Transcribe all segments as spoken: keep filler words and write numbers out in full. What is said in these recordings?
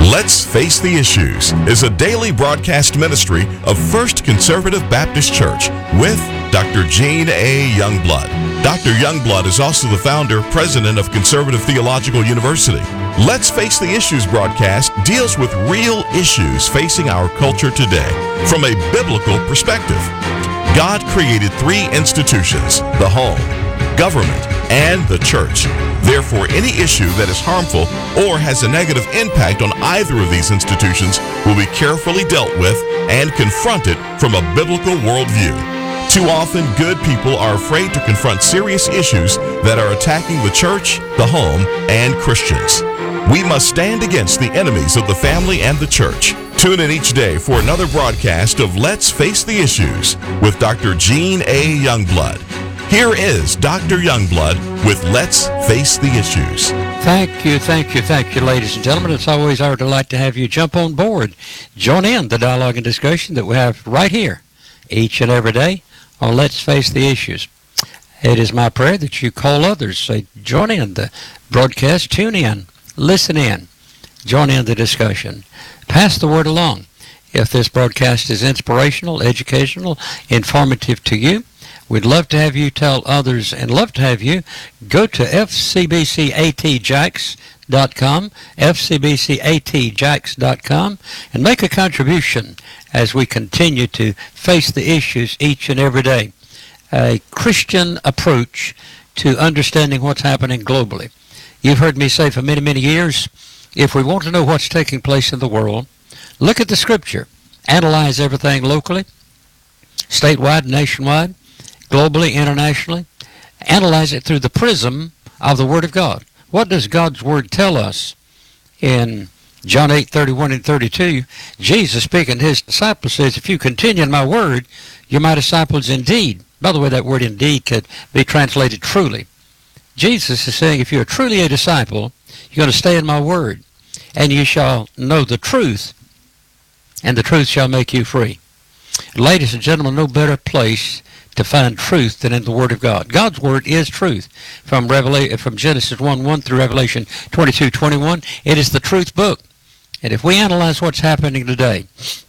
Let's Face the Issues is a daily broadcast ministry of First Conservative Baptist Church with Doctor Gene A. Youngblood. Doctor Youngblood is also the founder, president of Conservative Theological University. Let's Face the Issues broadcast deals with real issues facing our culture today from a biblical perspective. God created three institutions: the home, government, and the church. Therefore, any issue that is harmful or has a negative impact on either of these institutions will be carefully dealt with and confronted from a biblical worldview. Too often, good people are afraid to confront serious issues that are attacking the church, the home, and Christians. We must stand against the enemies of the family and the church. Tune in each day for another broadcast of Let's Face the Issues with Doctor Gene A. Youngblood. Here is Doctor Youngblood with Let's Face the Issues. Thank you, thank you, thank you, ladies and gentlemen. It's always our delight to have you jump on board. Join in the dialogue and discussion that we have right here each and every day on Let's Face the Issues. It is my prayer that you call others, say, join in the broadcast, tune in, listen in, join in the discussion. Pass the word along. If this broadcast is inspirational, educational, informative to you, we'd love to have you tell others and love to have you go to F C B C A T Jax dot com, F C B C A T Jax dot com, and make a contribution as we continue to face the issues each and every day. A Christian approach to understanding what's happening globally. You've heard me say for many, many years, if we want to know what's taking place in the world, look at the Scripture. Analyze everything locally, statewide, nationwide, globally, internationally. Analyze it through the prism of the Word of God. What does God's Word tell us? In John eight, thirty-one and thirty-two, Jesus speaking to his disciples says, if you continue in my Word, you're my disciples indeed. By the way, that word indeed could be translated truly. Jesus is saying, if you're truly a disciple, you're going to stay in my Word, and you shall know the truth, and the truth shall make you free. Ladies and gentlemen, no better place to find truth than in the Word of God. God's Word is truth. From Revelation, from Genesis one one through Revelation twenty-two twenty-one, it is the truth book. And if we analyze what's happening today,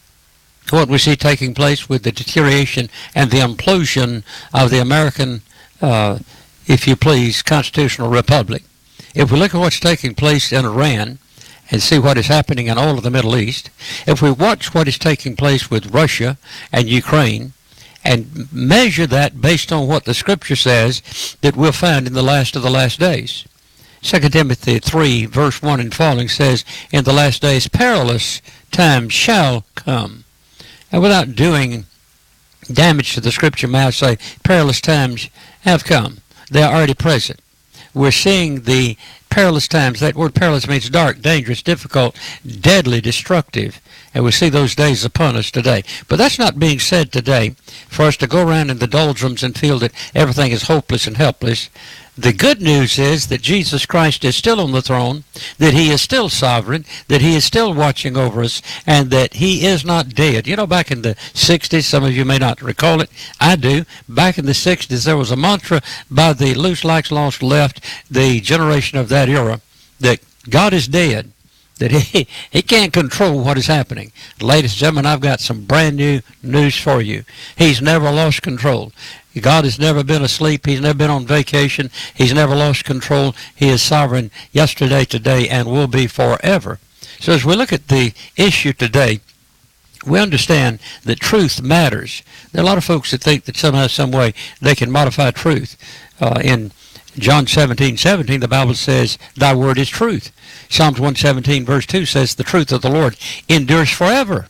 what we see taking place with the deterioration and the implosion of the American, uh, if you please, constitutional republic, if we look at what's taking place in Iran and see what is happening in all of the Middle East, if we watch what is taking place with Russia and Ukraine, and measure that based on what the Scripture says that we'll find in the last of the last days. Second Timothy three, verse one and following says, in the last days perilous times shall come. And without doing damage to the Scripture, may I say, perilous times have come. They are already present. We're seeing the perilous times. That word perilous means dark, dangerous, difficult, deadly, destructive. And we see those days upon us today. But that's not being said today for us to go around in the doldrums and feel that everything is hopeless and helpless. The good news is that Jesus Christ is still on the throne, that he is still sovereign, that he is still watching over us, and that he is not dead. You know, back in the sixties, some of you may not recall it, I do. Back in the sixties, there was a mantra by the Loose Likes Lost Left, the generation of that era, that God is dead, that he, he can't control what is happening. Ladies and gentlemen, I've got some brand new news for you. He's never lost control. God has never been asleep. He's never been on vacation. He's never lost control. He is sovereign yesterday, today, and will be forever. So as we look at the issue today, we understand that truth matters. There are a lot of folks that think that somehow, some way, they can modify truth. Uh, in John seventeen seventeen, the Bible says, thy word is truth. Psalms one seventeen, verse two says, the truth of the Lord endures forever.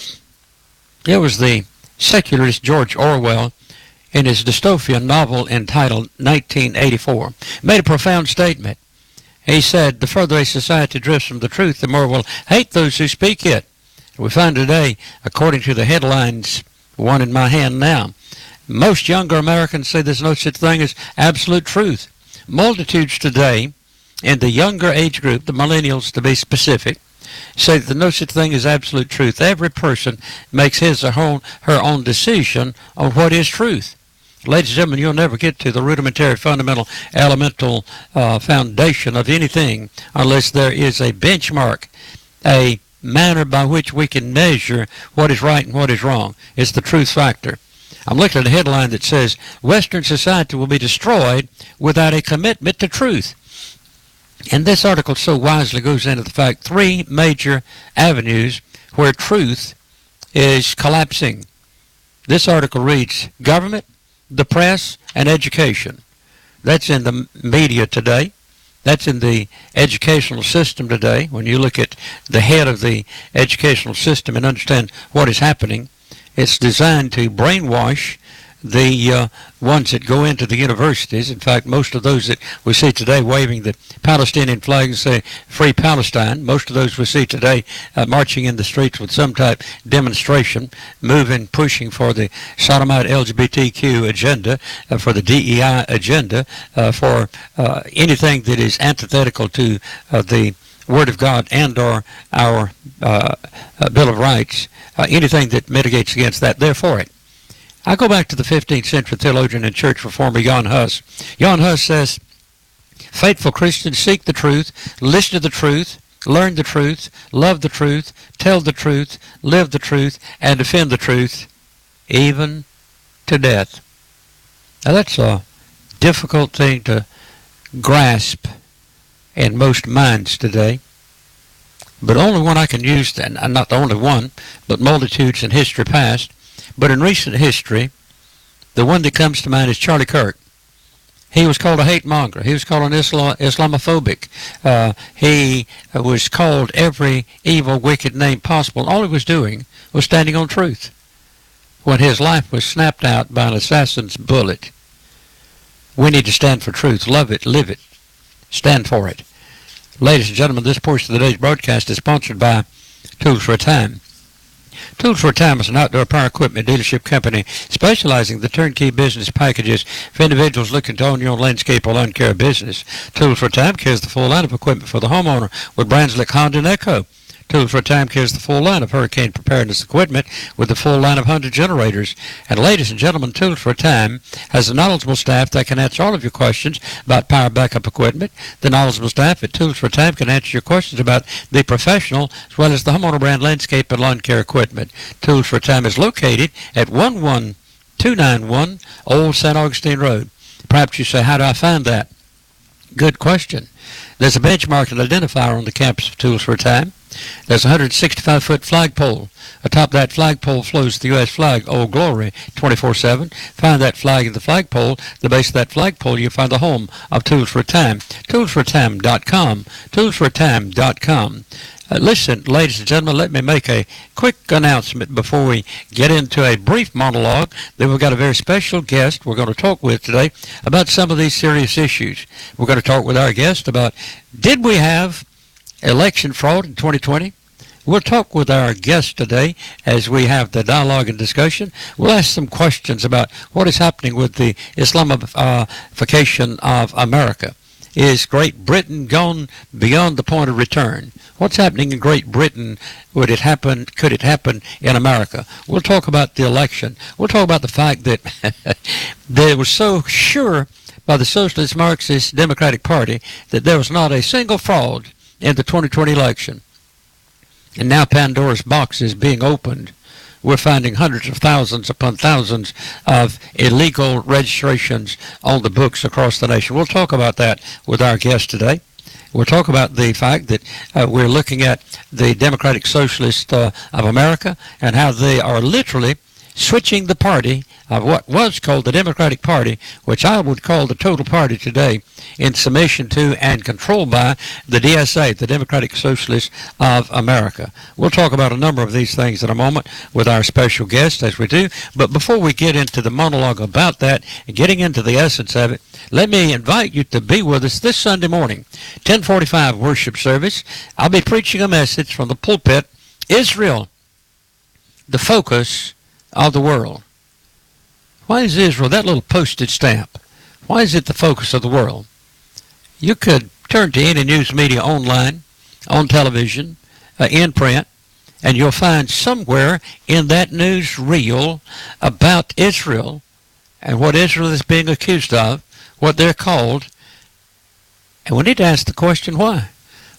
It was the secularist George Orwell, in his dystopian novel entitled nineteen eighty-four, made a profound statement. He said, the further a society drifts from the truth, the more will hate those who speak it. We find today, according to the headlines, one in my hand now, most younger Americans say there's no such thing as absolute truth. Multitudes today, in the younger age group, the millennials to be specific, say that there's no such thing as absolute truth. Every person makes his or her own decision on what is truth. Ladies and gentlemen, you'll never get to the rudimentary, fundamental, elemental uh, foundation of anything unless there is a benchmark a manner by which we can measure what is right and what is wrong. It's the truth factor. I'm looking at a headline that says, Western society will be destroyed without a commitment to truth. And this article so wisely goes into the fact three major avenues where truth is collapsing. This article reads, government, the press, and education. That's in the media today. That's in the educational system today. When you look at the head of the educational system and understand what is happening, it's designed to brainwash the uh, ones that go into the universities. In fact, most of those that we see today waving the Palestinian flag and say, Free Palestine, most of those we see today uh, marching in the streets with some type demonstration, moving, pushing for the sodomite L G B T Q agenda, uh, for the D E I agenda, uh, for uh, anything that is antithetical to uh, the Word of God and or our uh, uh, Bill of Rights, uh, anything that mitigates against that, they're for it. I go back to the fifteenth century theologian and church reformer Jan Hus. Jan Hus says, faithful Christians seek the truth, listen to the truth, learn the truth, love the truth, tell the truth, live the truth, and defend the truth, even to death. Now that's a difficult thing to grasp in most minds today, but only one I can use, and not the only one, but multitudes in history past. But in recent history, the one that comes to mind is Charlie Kirk. He was called a hate monger. He was called an Islam- Islamophobic. Uh, he was called every evil, wicked name possible. All he was doing was standing on truth when his life was snapped out by an assassin's bullet. We need to stand for truth. Love it. Live it. Stand for it. Ladies and gentlemen, this portion of today's broadcast is sponsored by Tools for a Time. Tools for a Time is an outdoor power equipment dealership company specializing in the turnkey business packages for individuals looking to own your own landscape or lawn care business. Tools for a Time carries the full line of equipment for the homeowner with brands like Honda and Echo. Tools for a Time carries the full line of hurricane preparedness equipment with the full line of Honda generators. And ladies and gentlemen, Tools for a Time has a knowledgeable staff that can answer all of your questions about power backup equipment. The knowledgeable staff at Tools for a Time can answer your questions about the professional as well as the homeowner brand landscape and lawn care equipment. Tools for a Time is located at one one two nine one Old Saint Augustine Road. Perhaps you say, how do I find that? Good question. There's a benchmark and identifier on the campus of Tools for a Time. There's a one hundred sixty-five foot flagpole. Atop that flagpole floats the U S flag, Old Glory, twenty-four seven. Find that flag at the flagpole. The base of that flagpole, you'll find the home of Tools for a Time. tools for a time dot com. tools for a time dot com. Uh, listen, ladies and gentlemen, let me make a quick announcement before we get into a brief monologue. Then we've got a very special guest we're going to talk with today about some of these serious issues. We're going to talk with our guest about, did we have election fraud in twenty twenty? We'll talk with our guest today as we have the dialogue and discussion. We'll ask some questions about what is happening with the Islamification of America. Is Great Britain gone beyond the point of return? What's happening in Great Britain? Would it happen? Could it happen in America? We'll talk about the election. We'll talk about the fact that they were so sure by the Socialist Marxist Democratic Party that there was not a single fraud in the twenty twenty election. And now Pandora's box is being opened. We're finding hundreds of thousands upon thousands of illegal registrations on the books across the nation. We'll talk about that with our guest today. We'll talk about the fact that uh, we're looking at the Democratic Socialists uh, of America and how they are literally switching the party of what was called the Democratic Party, which I would call the total party today, in submission to and controlled by the D S A, the Democratic Socialists of America. We'll talk about a number of these things in a moment with our special guest, as we do. But before we get into the monologue about that and getting into the essence of it, let me invite you to be with us this Sunday morning, ten forty-five worship service. I'll be preaching a message from the pulpit, Israel, the focus of the world. Why is Israel, that little postage stamp, why is it the focus of the world? You could turn to any news media online, on television, uh, in print, and you'll find somewhere in that news reel about Israel and what Israel is being accused of, what they're called. And we need to ask the question, why?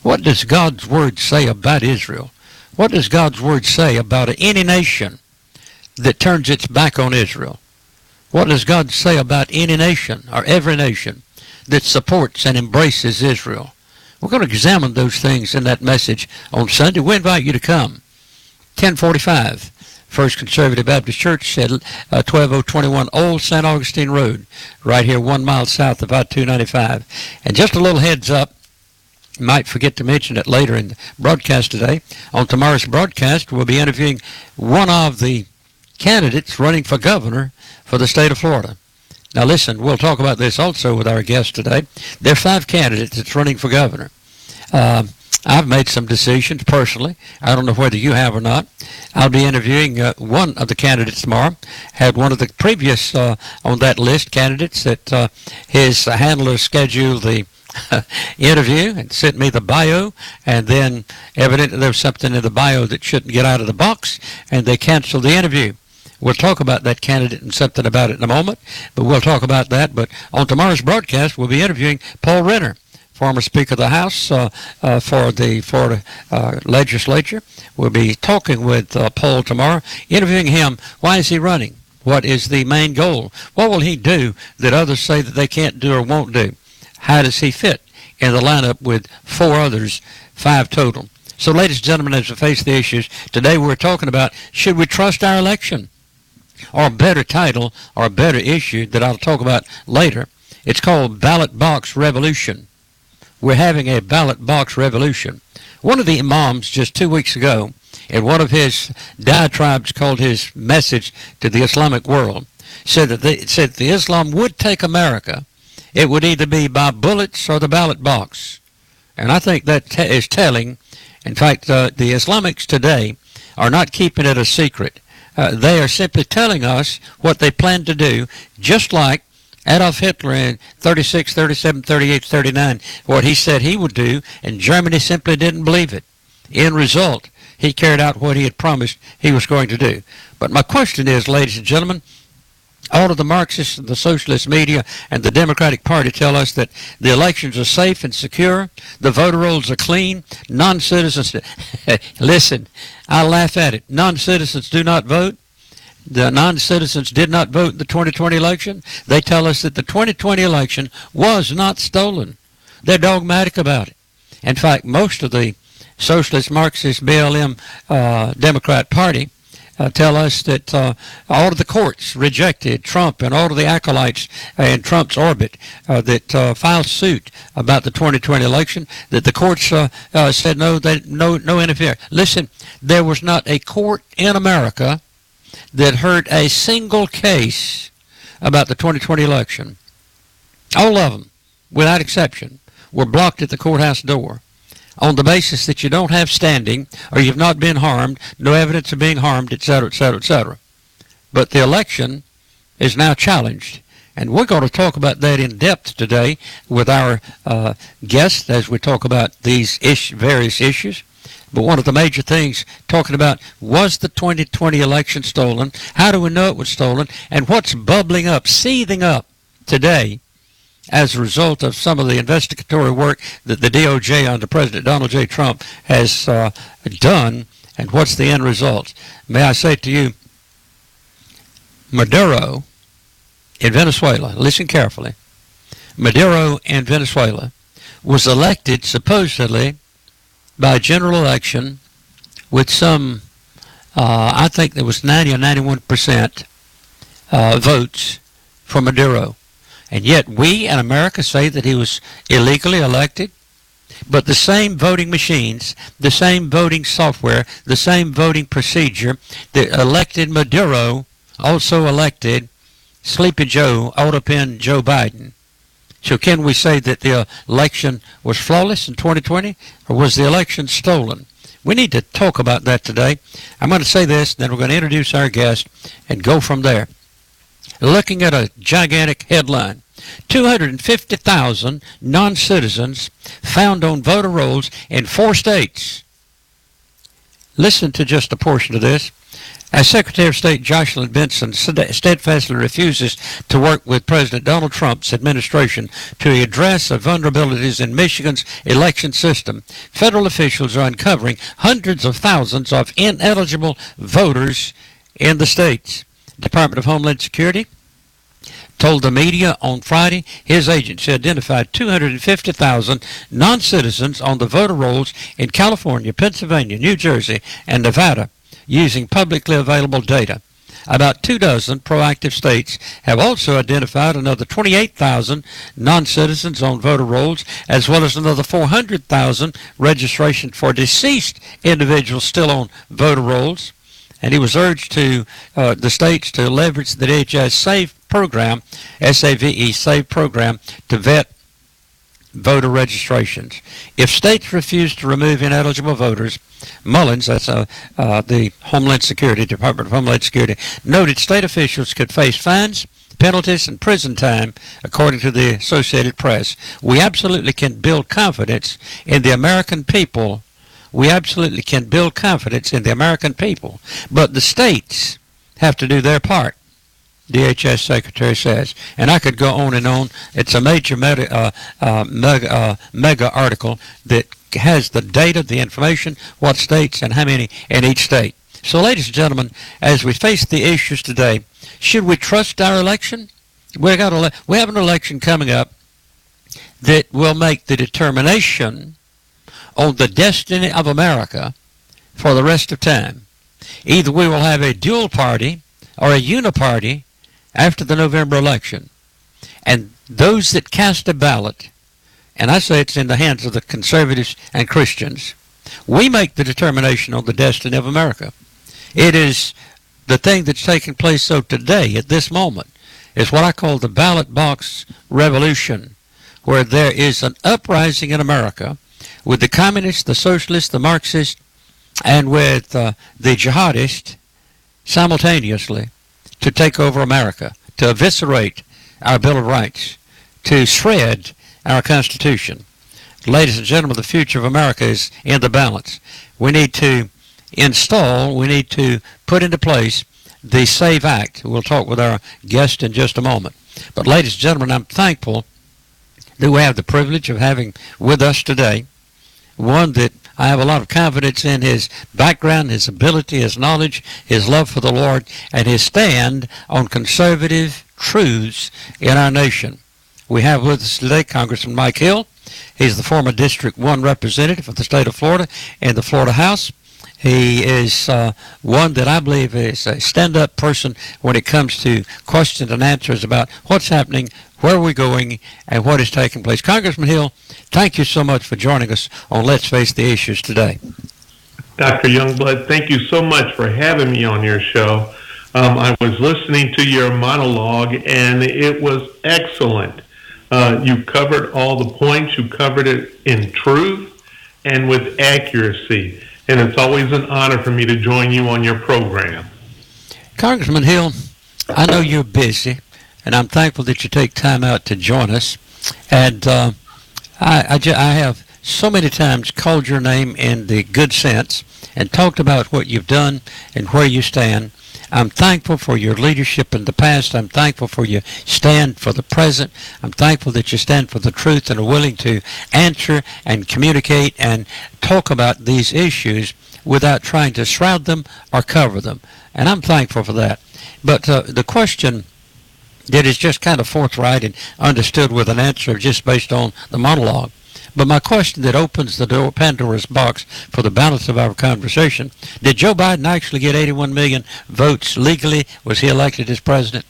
What does God's Word say about Israel? What does God's Word say about any nation that turns its back on Israel? What does God say about any nation or every nation that supports and embraces Israel? We're going to examine those things in that message on Sunday. We invite you to come. ten forty-five, First Conservative Baptist Church at uh, twelve oh twenty-one Old Saint Augustine Road, right here one mile south of I two ninety-five. And just a little heads up, you might forget to mention it later in the broadcast today. On tomorrow's broadcast, we'll be interviewing one of the candidates running for governor for the state of Florida. Now listen, we'll talk about this also with our guest today. There are five candidates that's running for governor. Uh, I've made some decisions personally. I don't know whether you have or not. I'll be interviewing uh, one of the candidates tomorrow. Had one of the previous uh, on that list candidates that uh, his handler scheduled the interview and sent me the bio, and then evidently there was something in the bio that shouldn't get out of the box, and they canceled the interview. We'll talk about that candidate and something about it in a moment, but we'll talk about that. But on tomorrow's broadcast, we'll be interviewing Paul Renner, former Speaker of the House uh, uh, for the Florida uh, legislature. We'll be talking with uh, Paul tomorrow, interviewing him. Why is he running? What is the main goal? What will he do that others say that they can't do or won't do? How does he fit in the lineup with four others, five total? So, ladies and gentlemen, as we face the issues, today we're talking about, should we trust our election? Or a better title, or a better issue that I'll talk about later. It's called Ballot Box Revolution. We're having a ballot box revolution. One of the imams just two weeks ago, in one of his diatribes called his message to the Islamic world, said that they, said the Islam would take America. It would either be by bullets or the ballot box. And I think that t- is telling. In fact, uh, the Islamics today are not keeping it a secret. Uh, they are simply telling us what they plan to do, just like Adolf Hitler in thirty-six, thirty-seven, thirty-eight, thirty-nine, what he said he would do, and Germany simply didn't believe it. In result, he carried out what he had promised he was going to do. But my question is, ladies and gentlemen, all of the Marxists and the socialist media and the Democratic Party tell us that the elections are safe and secure, the voter rolls are clean, non-citizens, listen, I laugh at it, non-citizens do not vote. The non-citizens did not vote in the twenty twenty election. They tell us that the twenty twenty election was not stolen. They're dogmatic about it. In fact, most of the socialist, Marxist, B L M uh, Democrat Party Uh, tell us that uh, all of the courts rejected Trump and all of the acolytes in Trump's orbit uh, that uh, filed suit about the twenty twenty election, that the courts uh, uh, said no, they, no, no interference. Listen, there was not a court in America that heard a single case about the twenty twenty election. All of them, without exception, were blocked at the courthouse door, on the basis that you don't have standing or you've not been harmed, no evidence of being harmed, et cetera, et cetera, et cetera. But the election is now challenged, and we're going to talk about that in depth today with our uh, guests as we talk about these ish, various issues. But one of the major things talking about, was the twenty twenty election stolen? How do we know it was stolen? And what's bubbling up, seething up today as a result of some of the investigatory work that the D O J under President Donald J. Trump has uh, done, and what's the end result? May I say to you, Maduro in Venezuela, listen carefully, Maduro in Venezuela was elected supposedly by general election with some, uh, I think there was ninety or ninety-one percent uh, votes for Maduro. And yet we in America say that he was illegally elected. But the same voting machines, the same voting software, the same voting procedure that elected Maduro also elected Sleepy Joe, Autopin Joe Biden. So can we say that the election was flawless in twenty twenty, or was the election stolen? We need to talk about that today. I'm going to say this, then we're going to introduce our guest and go from there. Looking at a gigantic headline, two hundred fifty thousand non-citizens found on voter rolls in four states. Listen to just a portion of this. As Secretary of State Jocelyn Benson steadfastly refuses to work with President Donald Trump's administration to address the vulnerabilities in Michigan's election system, federal officials are uncovering hundreds of thousands of ineligible voters in the states. Department of Homeland Security told the media on Friday his agency identified two hundred fifty thousand non-citizens on the voter rolls in California, Pennsylvania, New Jersey, and Nevada using publicly available data. About two dozen proactive states have also identified another twenty-eight thousand non-citizens on voter rolls, as well as another four hundred thousand registrations for deceased individuals still on voter rolls. And he was urged to uh, the states to leverage the D H S SAVE program, S A V E, SAVE program, to vet voter registrations. If states refuse to remove ineligible voters, Mullins, that's uh, uh, the Homeland Security, Department of Homeland Security, noted state officials could face fines, penalties, and prison time, according to the Associated Press. We absolutely can build confidence in the American people. We absolutely can build confidence in the American people, but the states have to do their part, D H S Secretary says. And I could go on and on. It's a major meta, uh, uh, mega, uh, mega article that has the data, the information, what states and how many in each state. So, ladies and gentlemen, as we face the issues today, should we trust our election? We got a, we have an election coming up that will make the determination on the destiny of America for the rest of time. Either we will have a dual party or a uniparty after the November election. And those that cast a ballot, and I say it's in the hands of the conservatives and Christians, we make the determination on the destiny of America. It is the thing that's taking place so today, at this moment, is what I call the ballot box revolution, where there is an uprising in America with the communists, the socialists, the Marxists, and with uh, the jihadists simultaneously to take over America, to eviscerate our Bill of Rights, to shred our Constitution. Ladies and gentlemen, the future of America is in the balance. We need to install, we need to put into place the SAVE Act. We'll talk with our guest in just a moment. But ladies and gentlemen, I'm thankful that we have the privilege of having with us today one that I have a lot of confidence in his background, his ability, his knowledge, his love for the Lord, and his stand on conservative truths in our nation. We have with us today Congressman Mike Hill. He's the former District one representative of the state of Florida in the Florida House. He is uh, one that I believe is a stand-up person when it comes to questions and answers about what's happening, where we're going, and what is taking place. Congressman Hill, thank you so much for joining us on Let's Face the Issues today. Doctor Youngblood, thank you so much for having me on your show. Um, I was listening to your monologue, and it was excellent. Uh, you covered all the points. You covered it in truth and with accuracy. And it's always an honor for me to join you on your program. Congressman Hill, I know you're busy, and I'm thankful that you take time out to join us. And uh, I, I, ju- I have so many times called your name in the good sense and talked about what you've done and where you stand. I'm thankful for your leadership in the past. I'm thankful for your stand for the present. I'm thankful that you stand for the truth and are willing to answer and communicate and talk about these issues without trying to shroud them or cover them. And I'm thankful for that. But uh, the question that is just kind of forthright and understood with an answer just based on the monologue. But my question that opens the door, Pandora's box, for the balance of our conversation, did Joe Biden actually get eighty-one million votes legally? Was he elected as president?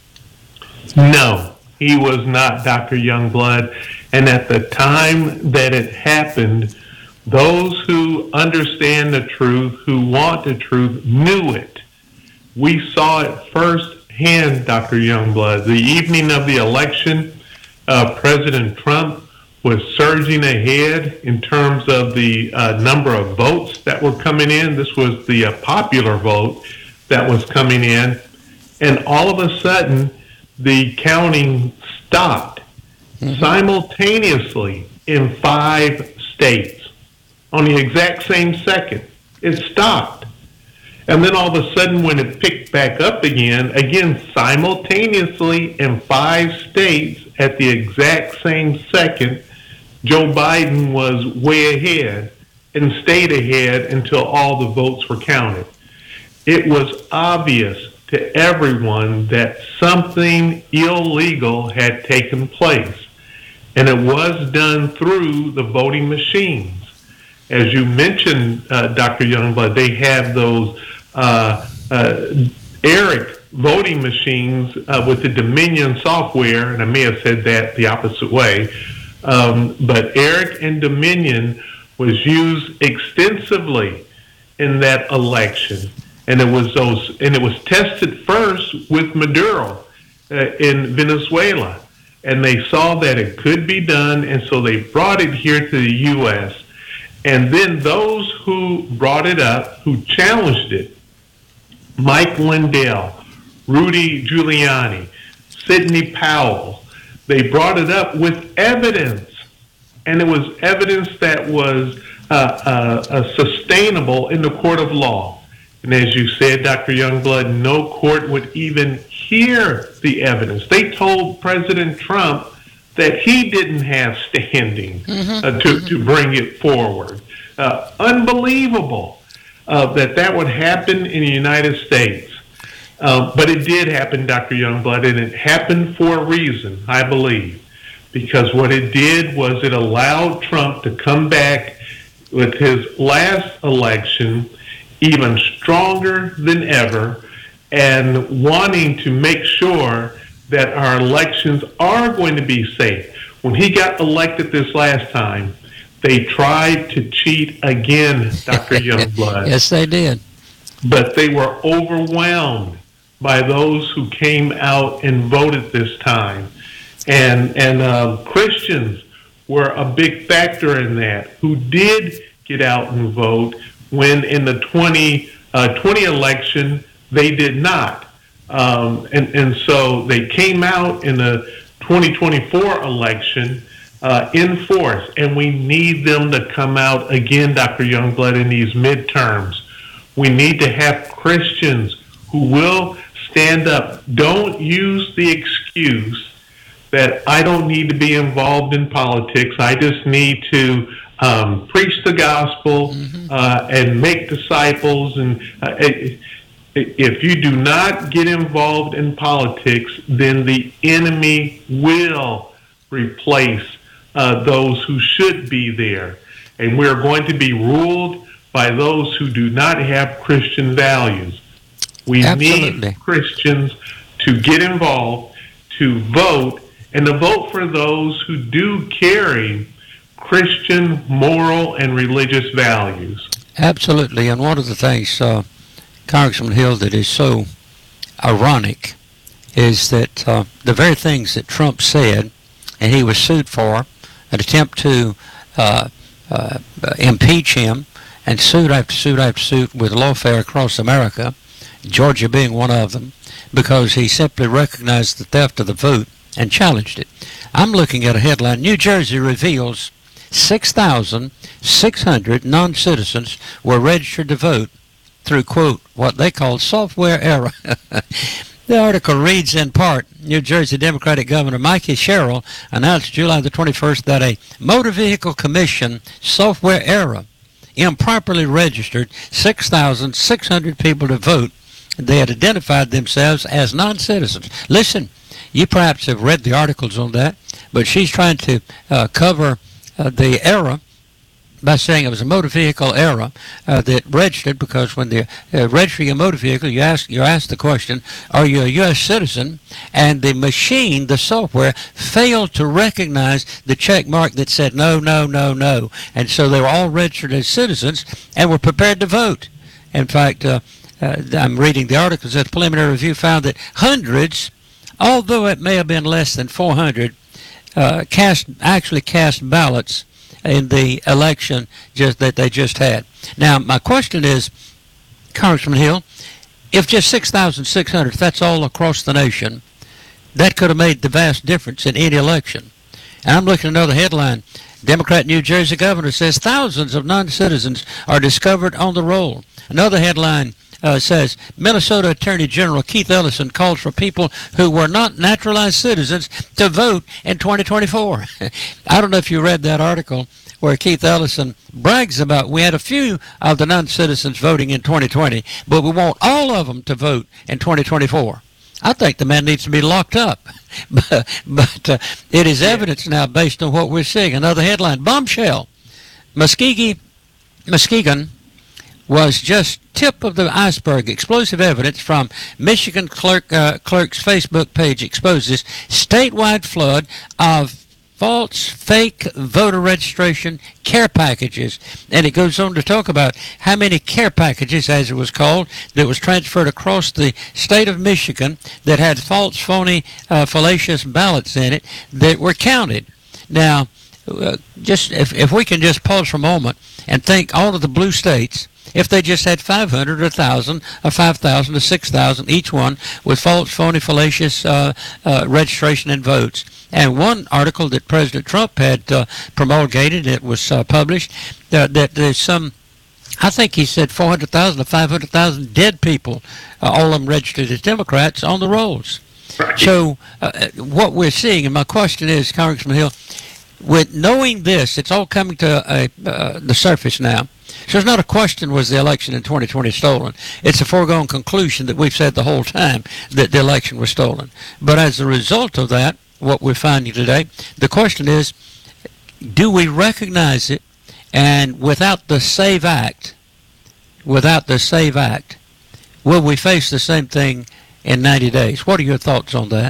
No, he was not, Doctor Youngblood. And at the time that it happened, those who understand the truth, who want the truth, knew it. We saw it firsthand, Doctor Youngblood. The evening of the election, uh, President Trump was surging ahead in terms of the uh, number of votes that were coming in. This was the uh, popular vote that was coming in. And all of a sudden, the counting stopped mm-hmm. simultaneously in five states on the exact same second. It stopped. And then all of a sudden, when it picked back up again, again, simultaneously in five states at the exact same second, Joe Biden was way ahead and stayed ahead until all the votes were counted. It was obvious to everyone that something illegal had taken place, and it was done through the voting machines. As you mentioned, uh, Doctor Youngblood, they have those uh, uh, ERIC voting machines uh, with the Dominion software, and I may have said that the opposite way, um, but ERIC and Dominion was used extensively in that election. And it was those, and it was tested first with Maduro uh, in Venezuela, and they saw that it could be done, and so they brought it here to the U S. And then those who brought it up, who challenged it, Mike Lindell, Rudy Giuliani, Sidney Powell, they brought it up with evidence, and it was evidence that was uh, uh, uh, sustainable in the court of law. And as you said, Doctor Youngblood, no court would even hear the evidence. They told President Trump that he didn't have standing mm-hmm. uh, to, to bring it forward. Uh, unbelievable uh, that that would happen in the United States. Uh, but it did happen, Doctor Youngblood, and it happened for a reason, I believe. Because what it did was it allowed Trump to come back with his last election even stronger than ever, and wanting to make sure that our elections are going to be safe. When he got elected this last time, they tried to cheat again, Doctor Youngblood. Yes, they did. But they were overwhelmed by those who came out and voted this time. And, and uh, Christians were a big factor in that, who did get out and vote, when in the twenty twenty election, they did not. Um, and, and so they came out in the twenty twenty-four election uh, in force, and we need them to come out again, Doctor Youngblood, in these midterms. We need to have Christians who will stand up. Don't use the excuse that I don't need to be involved in politics. I just need to Um, preach the gospel mm-hmm. uh, and make disciples. And uh, if you do not get involved in politics, then the enemy will replace uh, those who should be there. And we're going to be ruled by those who do not have Christian values. We Absolutely. need Christians to get involved, to vote, and to vote for those who do carry Christian, moral, and religious values. Absolutely. And one of the things, uh, Congressman Hill, that is so ironic is that uh, the very things that Trump said, and he was sued for, an attempt to uh, uh, impeach him, and suit after suit after suit with lawfare across America, Georgia being one of them, because he simply recognized the theft of the vote and challenged it. I'm looking at a headline, New Jersey reveals six thousand six hundred non-citizens were registered to vote through, quote, what they call software error. The article reads in part, New Jersey Democratic Governor Mikey Sherrill announced July the twenty-first that a Motor Vehicle Commission software error improperly registered six thousand six hundred people to vote. They had identified themselves as non-citizens. Listen, you perhaps have read the articles on that, but she's trying to uh, cover uh, the error by saying it was a motor vehicle error uh, that registered, because when they're uh, registering a motor vehicle, you ask you ask the question, are you a U S citizen? And the machine, the software, failed to recognize the check mark that said no, no, no, no. And so they were all registered as citizens and were prepared to vote. In fact, uh, uh, I'm reading the articles that the preliminary review found that hundreds, although it may have been less than four hundred, uh, cast actually cast ballots in the election just that they just had. Now, my question is, Congressman Hill, if just six thousand six hundred, if that's all across the nation, that could have made the vast difference in any election. And I'm looking at another headline. Democrat New Jersey governor says thousands of non-citizens are discovered on the roll. Another headline, uh, says, Minnesota Attorney General Keith Ellison calls for people who were not naturalized citizens to vote in twenty twenty-four. I don't know if you read that article where Keith Ellison brags about we had a few of the non-citizens voting in twenty twenty, but we want all of them to vote in twenty twenty-four. I think the man needs to be locked up. but but uh, it is evidence now based on what we're seeing. Another headline, bombshell. Muskegon, Muskegon was just tip of the iceberg. Explosive evidence from Michigan clerk uh, clerk's Facebook page exposes statewide flood of false, fake voter registration care packages. And it goes on to talk about how many care packages, as it was called, that was transferred across the state of Michigan that had false, phony, uh, fallacious ballots in it that were counted. Now, uh, just if, if we can just pause for a moment and think all of the blue states, if they just had five hundred or one thousand or five thousand or six thousand each one with false, phony, fallacious uh, uh, registration and votes. And one article that President Trump had uh, promulgated, it was uh, published, uh, that there's some, I think he said four hundred thousand or five hundred thousand dead people, uh, all of them registered as Democrats, on the rolls. Right. So uh, what we're seeing, and my question is, Congressman Hill, with knowing this, it's all coming to a, uh, the surface now. So it's not a question, was the election in twenty twenty stolen? It's a foregone conclusion that we've said the whole time that the election was stolen. But as a result of that, what we're finding today, the question is, do we recognize it? And without the SAVE Act, without the SAVE Act, will we face the same thing in ninety days? What are your thoughts on that?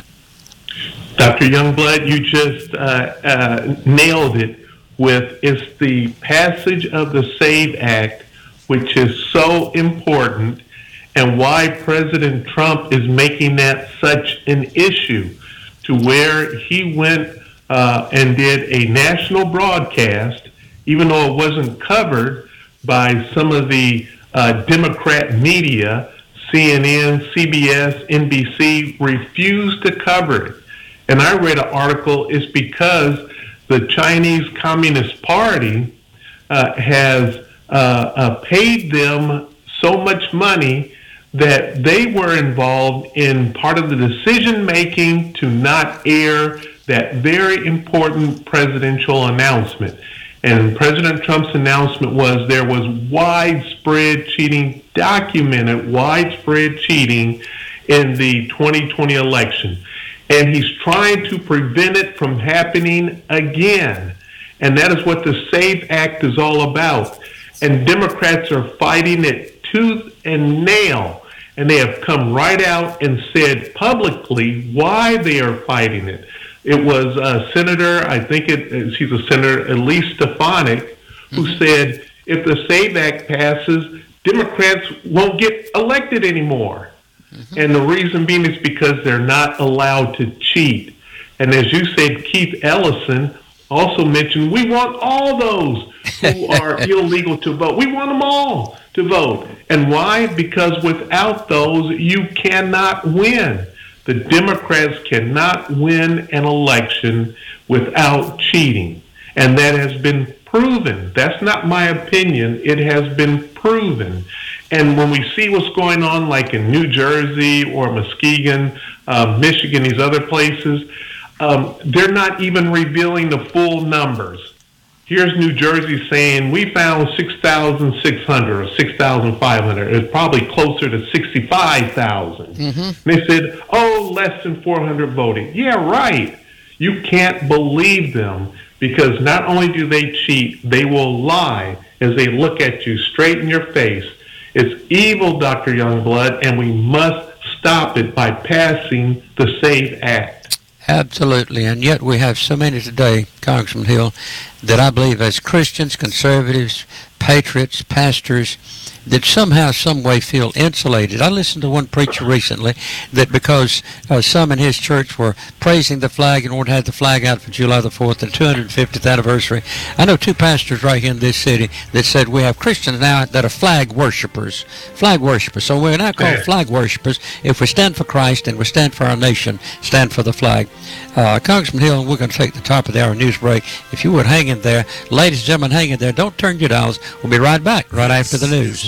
Doctor Youngblood, you just uh, uh, nailed it with it's the passage of the SAVE Act, which is so important, and why President Trump is making that such an issue, to where he went uh, and did a national broadcast, even though it wasn't covered by some of the uh, Democrat media. C N N, C B S, N B C refused to cover it. And I read an article, it's because the Chinese Communist Party uh, has uh, uh, paid them so much money that they were involved in part of the decision-making to not air that very important presidential announcement. And President Trump's announcement was there was widespread cheating, documented widespread cheating in the twenty twenty election. And he's trying to prevent it from happening again. And that is what the SAVE Act is all about. And Democrats are fighting it tooth and nail. And they have come right out and said publicly why they are fighting it. It was uh, Senator, I think it, she's a Senator, Elise Stefanik, who mm-hmm. said if the SAVE Act passes, Democrats won't get elected anymore. Mm-hmm. And the reason being is because they're not allowed to cheat. And as you said, Keith Ellison also mentioned we want all those who are illegal to vote. We want them all to vote. And why? Because without those, you cannot win. The Democrats cannot win an election without cheating. And that has been proven. That's not my opinion. It has been proven. And when we see what's going on, like in New Jersey or Muskegon, uh, Michigan, these other places, um, they're not even revealing the full numbers. Here's New Jersey saying we found six thousand six hundred or six thousand five hundred. It's probably closer to sixty-five thousand. Mm-hmm. They said, oh, less than four hundred voting. Yeah, right. You can't believe them, because not only do they cheat, they will lie as they look at you straight in your face. It's evil, Doctor Youngblood, and we must stop it by passing the SAVE Act. Absolutely, and yet we have so many today, Congressman Hill, that I believe as Christians, conservatives, patriots, pastors, that somehow, some way feel insulated. I listened to one preacher recently that because uh, some in his church were praising the flag in order to have the flag out for July the fourth and two hundred fiftieth anniversary. I know two pastors right here in this city that said we have Christians now that are flag worshipers. Flag worshipers. So we're not called flag worshipers if we stand for Christ and we stand for our nation, stand for the flag. Uh, Congressman Hill, we're going to take the top of the hour news break. If you would hang in there. Ladies and gentlemen, hang in there. Don't turn your dials. We'll be right back right after the news.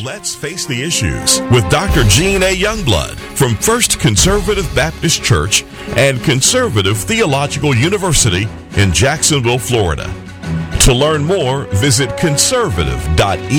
Let's Face the Issues with Doctor Gene A. Youngblood from First Conservative Baptist Church and Conservative Theological University in Jacksonville, Florida. To learn more, visit conservative dot e